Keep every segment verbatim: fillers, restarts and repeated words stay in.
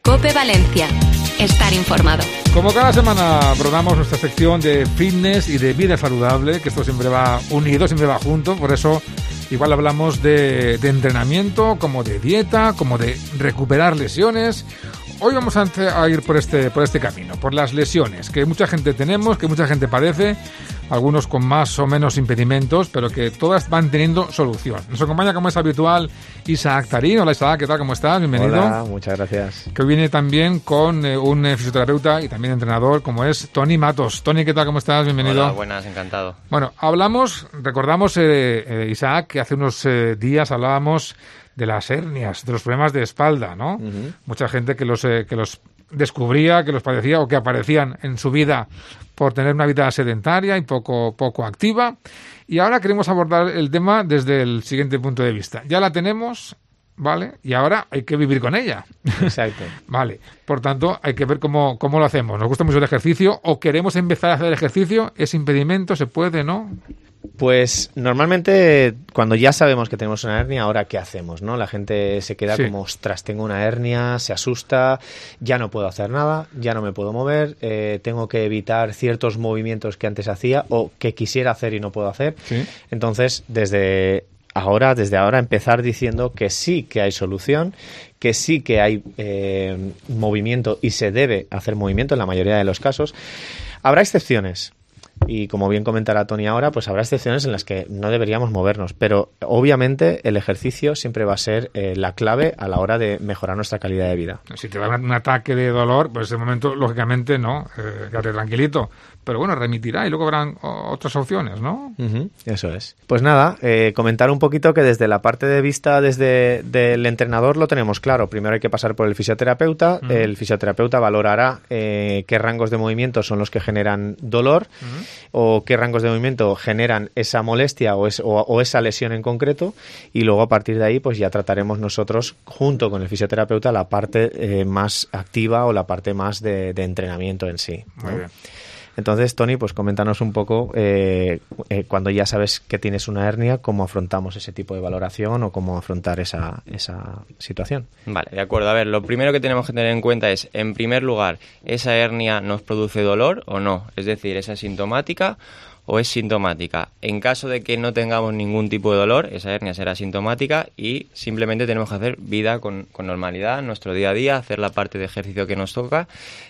COPE Valencia. Estar informado. Como cada semana abordamos nuestra sección de fitness y de vida saludable, que esto siempre va unido, siempre va junto, por eso igual hablamos de, de entrenamiento, como de dieta, como de recuperar lesiones. Hoy vamos a, a ir por este, por este camino, por las lesiones, que mucha gente tenemos, que mucha gente padece, algunos con más o menos impedimentos, pero que todas van teniendo solución. Nos acompaña, como es habitual, Isaac Tarín. Hola Isaac, ¿qué tal? ¿Cómo estás? Bienvenido. Hola, muchas gracias. Que hoy viene también con eh, un eh, fisioterapeuta y también entrenador, como es Toni Matos. Toni, ¿qué tal? ¿Cómo estás? Bienvenido. Hola, buenas, encantado. Bueno, hablamos, recordamos, eh, eh, Isaac, que hace unos eh, días hablábamos de las hernias, de los problemas de espalda, ¿no? Uh-huh. Mucha gente que los, eh, que los descubría, que los padecía o que aparecían en su vida por tener una vida sedentaria y poco, poco activa. Y ahora queremos abordar el tema desde el siguiente punto de vista. Ya la tenemos, ¿vale? Y ahora hay que vivir con ella. Exacto. Vale. Por tanto, hay que ver cómo, cómo lo hacemos. ¿Nos gusta mucho el ejercicio o queremos empezar a hacer ejercicio? ¿Es impedimento? ¿Se puede, no? Pues normalmente cuando ya sabemos que tenemos una hernia, ¿ahora qué hacemos, no? La gente se queda sí. como, ostras, tengo una hernia, se asusta, ya no puedo hacer nada, ya no me puedo mover, eh, tengo que evitar ciertos movimientos que antes hacía o que quisiera hacer y no puedo hacer. Sí. Entonces, desde ahora, desde ahora empezar diciendo que sí que hay solución, que sí que hay eh, movimiento y se debe hacer movimiento en la mayoría de los casos. Habrá excepciones. Y como bien comentará Toni ahora, pues habrá excepciones en las que no deberíamos movernos, pero obviamente el ejercicio siempre va a ser eh, la clave a la hora de mejorar nuestra calidad de vida. Si te va a dar un ataque de dolor, pues en ese momento, lógicamente, no, eh, quédate tranquilito. Pero bueno, remitirá y luego habrán otras opciones, ¿no? Uh-huh, eso es. Pues nada, eh, comentar un poquito que desde la parte de vista desde del entrenador lo tenemos claro. Primero hay que pasar por el fisioterapeuta. Uh-huh. El fisioterapeuta valorará eh, qué rangos de movimiento son los que generan dolor uh-huh. o qué rangos de movimiento generan esa molestia o, es, o, o esa lesión en concreto. Y luego a partir de ahí pues ya trataremos nosotros junto con el fisioterapeuta la parte eh, más activa o la parte más de, de entrenamiento en sí, ¿no? Muy bien. Entonces, Toni, pues coméntanos un poco, eh, eh, cuando ya sabes que tienes una hernia, cómo afrontamos ese tipo de valoración o cómo afrontar esa, esa situación. Vale, de acuerdo. A ver, lo primero que tenemos que tener en cuenta es, en primer lugar, ¿esa hernia nos produce dolor o no? Es decir, ¿es asintomática o es sintomática? En caso de que no tengamos ningún tipo de dolor, esa hernia será sintomática y simplemente tenemos que hacer vida con, con normalidad, nuestro día a día, hacer la parte de ejercicio que nos toca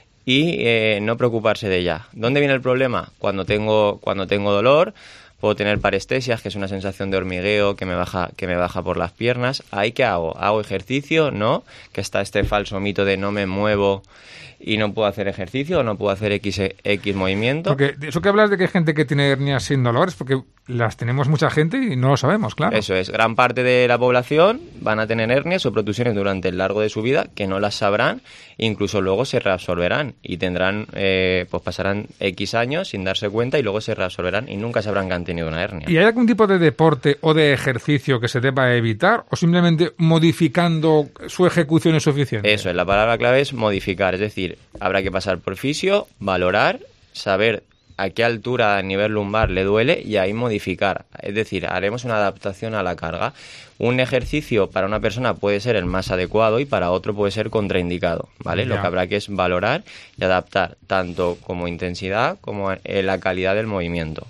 y eh, no preocuparse de ella. ¿Dónde viene el problema? Cuando tengo, cuando tengo dolor, puedo tener parestesias, que es una sensación de hormigueo que me baja, que me baja por las piernas. ¿Ahí qué hago? ¿Hago ejercicio? ¿No? Que está este falso mito de no me muevo y no puedo hacer ejercicio o no puedo hacer X, X movimiento. Porque eso que hablas de que hay gente que tiene hernias sin dolor es porque las tenemos mucha gente y no lo sabemos, claro. Eso es. Gran parte de la población van a tener hernias o protusiones durante el largo de su vida que no las sabrán, incluso luego se reabsorberán y tendrán, eh, pues pasarán X años sin darse cuenta y luego se reabsorberán y nunca sabrán que han tenido una hernia. ¿Y hay algún tipo de deporte o de ejercicio que se deba evitar o simplemente modificando su ejecución es suficiente? Eso es, la palabra clave es modificar, es decir, habrá que pasar por fisio, valorar, saber a qué altura a nivel lumbar le duele y ahí modificar. Es decir, haremos una adaptación a la carga. Un ejercicio para una persona puede ser el más adecuado y para otro puede ser contraindicado, ¿vale? Ya. Lo que habrá que es valorar y adaptar tanto como intensidad como en la calidad del movimiento.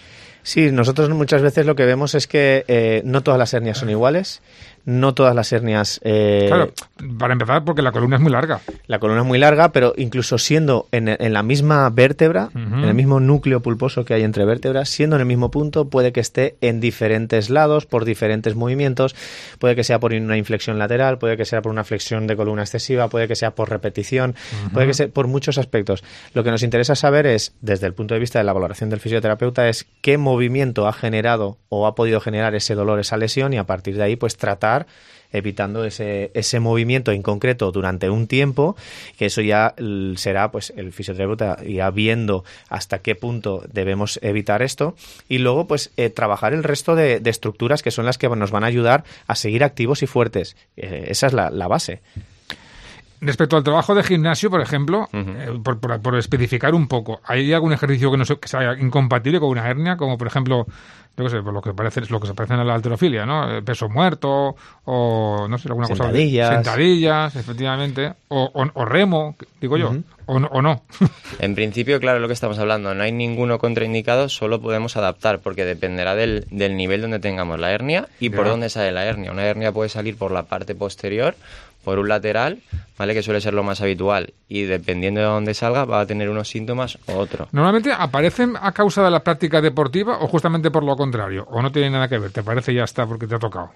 Sí, nosotros muchas veces lo que vemos es que eh, no todas las hernias son iguales, no todas las hernias... Eh, claro, para empezar, porque la columna es muy larga. La columna es muy larga, pero incluso siendo en, en la misma vértebra, uh-huh. en el mismo núcleo pulposo que hay entre vértebras, siendo en el mismo punto, puede que esté en diferentes lados, por diferentes movimientos, puede que sea por una inflexión lateral, puede que sea por una flexión de columna excesiva, puede que sea por repetición, uh-huh. puede que sea por muchos aspectos. Lo que nos interesa saber es, desde el punto de vista de la valoración del fisioterapeuta, es qué movimiento ha generado o ha podido generar ese dolor, esa lesión, y a partir de ahí, pues tratar evitando ese, ese movimiento en concreto durante un tiempo, que eso ya será, pues el fisioterapeuta irá viendo hasta qué punto debemos evitar esto, y luego pues eh, trabajar el resto de, de estructuras que son las que nos van a ayudar a seguir activos y fuertes. Eh, esa es la, la base. Respecto al trabajo de gimnasio, por ejemplo, Uh-huh. eh, por, por, por especificar un poco, ¿hay algún ejercicio que no se- que sea incompatible con una hernia? Como, por ejemplo, yo qué sé, por lo que parece, lo que se parece a la halterofilia, ¿no? El peso muerto, o no sé, alguna cosa. Sentadillas. Sentadillas, efectivamente. O, o, o remo, digo yo. Uh-huh. o, no- o no. En principio, claro, lo que estamos hablando, no hay ninguno contraindicado, solo podemos adaptar, porque dependerá del, del nivel donde tengamos la hernia y por Ya. dónde sale la hernia. Una hernia puede salir por la parte posterior, por un lateral, ¿vale? Que suele ser lo más habitual, y dependiendo de dónde salga va a tener unos síntomas u otro. Normalmente aparecen a causa de la práctica deportiva o justamente por lo contrario, o no tiene nada que ver, te parece y ya está porque te ha tocado.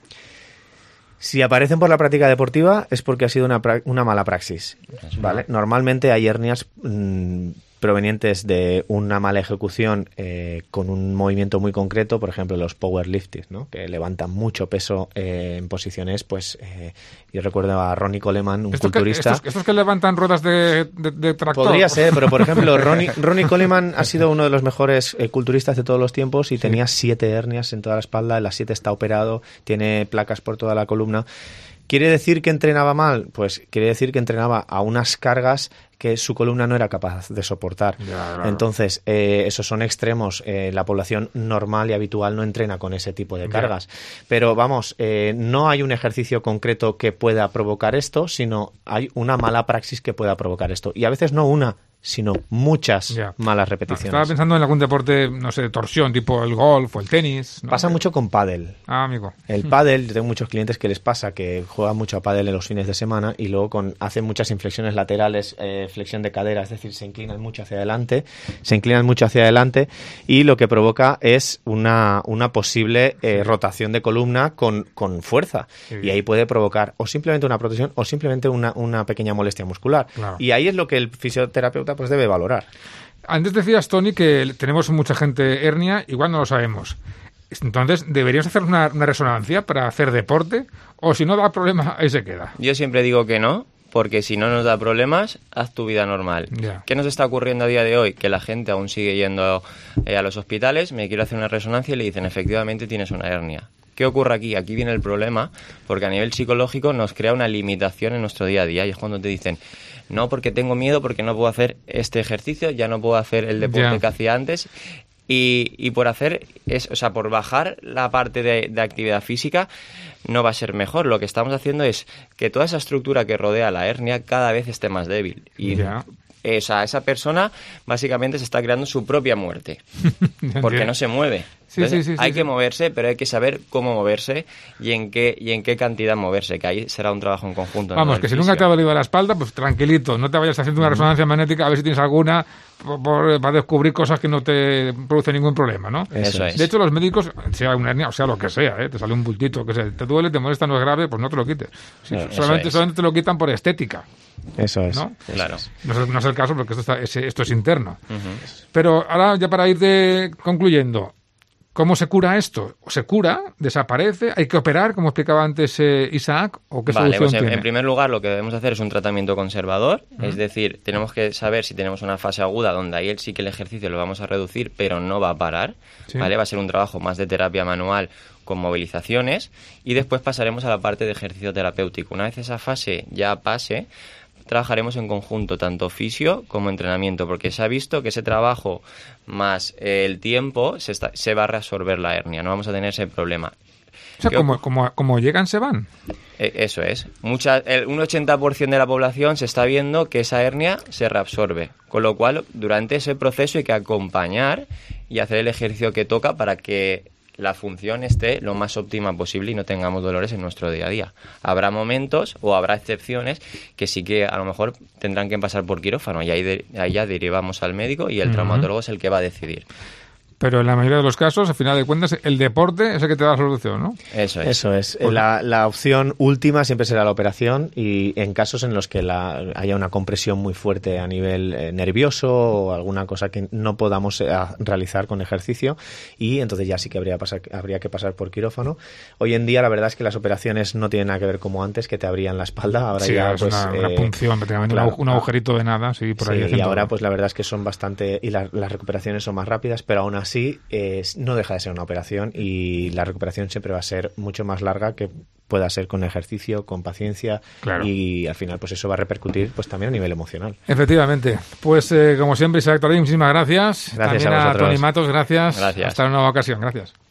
Si aparecen por la práctica deportiva es porque ha sido una, pra- una mala praxis, ¿vale? Normalmente hay hernias mmm, provenientes de una mala ejecución eh, con un movimiento muy concreto, por ejemplo los powerlifters, ¿no? Que levantan mucho peso eh, en posiciones, pues eh, yo recuerdo a Ronnie Coleman, un Estos que, culturista. estos, estos que levantan ruedas de, de, de tractor. Podría ser, pero por ejemplo, Ronnie, Ronnie Coleman ha sido uno de los mejores eh, culturistas de todos los tiempos y Sí. tenía siete hernias en toda la espalda, en las siete está operado, tiene placas por toda la columna. ¿Quiere decir que entrenaba mal? Pues quiere decir que entrenaba a unas cargas que su columna no era capaz de soportar. Ya, claro. Entonces, eh, esos son extremos. Eh, la población normal y habitual no entrena con ese tipo de Ya. cargas. Pero vamos, eh, no hay un ejercicio concreto que pueda provocar esto, sino hay una mala praxis que pueda provocar esto. Y a veces no una, sino muchas Ya. malas No, repeticiones. estaba pensando en algún deporte, no sé, de torsión, tipo el golf o el tenis, ¿no? Pasa mucho con pádel. Ah, amigo. El pádel, yo tengo muchos clientes que les pasa que juegan mucho a pádel en los fines de semana y luego con, hacen muchas inflexiones laterales, eh, flexión de cadera, es decir, se inclinan mucho hacia adelante, se inclinan mucho hacia adelante y lo que provoca es una, una posible eh, rotación de columna con, con fuerza. Sí. Y ahí puede provocar o simplemente una protección o simplemente una, una pequeña molestia muscular. Claro. Y ahí es lo que el fisioterapeuta pues debe valorar. Antes decías, Tony, que tenemos mucha gente hernia, igual no lo sabemos. Entonces, ¿deberíamos hacer una, una resonancia para hacer deporte? O si no da problema, ahí se queda. Yo siempre digo que no, porque si no nos da problemas, haz tu vida normal. Ya. ¿Qué nos está ocurriendo a día de hoy? Que la gente aún sigue yendo eh, a los hospitales, me quiero hacer una resonancia y le dicen, efectivamente tienes una hernia. ¿Qué ocurre aquí? Aquí viene el problema, porque a nivel psicológico nos crea una limitación en nuestro día a día, y es cuando te dicen, no, porque tengo miedo, porque no puedo hacer este ejercicio, ya no puedo hacer el deporte Ya. que hacía antes. Y, y por hacer, es, o sea, por bajar la parte de, de actividad física no va a ser mejor. Lo que estamos haciendo es que toda esa estructura que rodea la hernia cada vez esté más débil. Y Ya. esa, esa persona básicamente se está creando su propia muerte, porque no se mueve. Sí, Entonces, sí, sí, hay sí, que sí. moverse, pero hay que saber cómo moverse y en qué y en qué cantidad moverse, que ahí será un trabajo en conjunto. ¿no? Vamos, del que si fisio. nunca te ha dolido la espalda, pues tranquilito, no te vayas haciendo una resonancia magnética a ver si tienes alguna por- por- para descubrir cosas que no te producen ningún problema, ¿no? Eso es. De hecho, los médicos, sea una hernia o sea lo que sea, ¿eh? Te sale un bultito, que sea, te duele, te molesta, no es grave, pues no te lo quites. Sí, Eso solamente, es. solamente te lo quitan por estética, Eso es. ¿no? Claro. No es, no es el caso porque esto, está, es- esto es interno. Pero ahora, ya para ir de- concluyendo, ¿cómo se cura esto? ¿Se cura? ¿Desaparece? ¿Hay que operar, como explicaba antes eh, Isaac? ¿O qué Vale, solución pues en, tiene? en primer lugar lo que debemos hacer es un tratamiento conservador, es decir, tenemos que saber si tenemos una fase aguda donde ahí sí que el ejercicio lo vamos a reducir, pero no va a parar, Sí. ¿vale? Va a ser un trabajo más de terapia manual con movilizaciones y después pasaremos a la parte de ejercicio terapéutico. Una vez esa fase ya pase, trabajaremos en conjunto, tanto fisio como entrenamiento, porque se ha visto que ese trabajo más eh, el tiempo se, está- se va a reabsorber la hernia, no vamos a tener ese problema. O sea, ¿Qué como, ocurre? como, como llegan, se van. Eh, Eso es. Mucha, el, un ochenta por ciento de la población se está viendo que esa hernia se reabsorbe. Con lo cual, durante ese proceso hay que acompañar y hacer el ejercicio que toca para que la función esté lo más óptima posible y no tengamos dolores en nuestro día a día. Habrá momentos o habrá excepciones que sí que a lo mejor tendrán que pasar por quirófano y ahí, de- ahí ya derivamos al médico y el Ujú. traumatólogo es el que va a decidir. Pero en la mayoría de los casos, al final de cuentas, el deporte es el que te da la solución, ¿no? Eso es. Eso es. La, la opción última siempre será la operación y en casos en los que la, haya una compresión muy fuerte a nivel eh, nervioso o alguna cosa que no podamos eh, a- realizar con ejercicio y entonces ya sí que habría, pasar, habría que pasar por quirófano. Hoy en día la verdad es que las operaciones no tienen nada que ver como antes, que te abrían la espalda. Ahora Sí, ya es pues, una, una eh, punción, prácticamente, claro, un agu- un ah, agujerito de nada, sí, por ahí. Sí, y haciendo- ahora pues la verdad es que son bastante y la- las recuperaciones son más rápidas, pero aún así eh, no deja de ser una operación y la recuperación siempre va a ser mucho más larga que pueda ser con ejercicio, con paciencia, claro. y al final pues eso va a repercutir pues también a nivel emocional. Efectivamente. Pues eh, como siempre, Isaac Torrey, muchísimas gracias. Gracias También a a vosotros. Toni Matos, gracias. Gracias. Hasta una nueva ocasión. Gracias.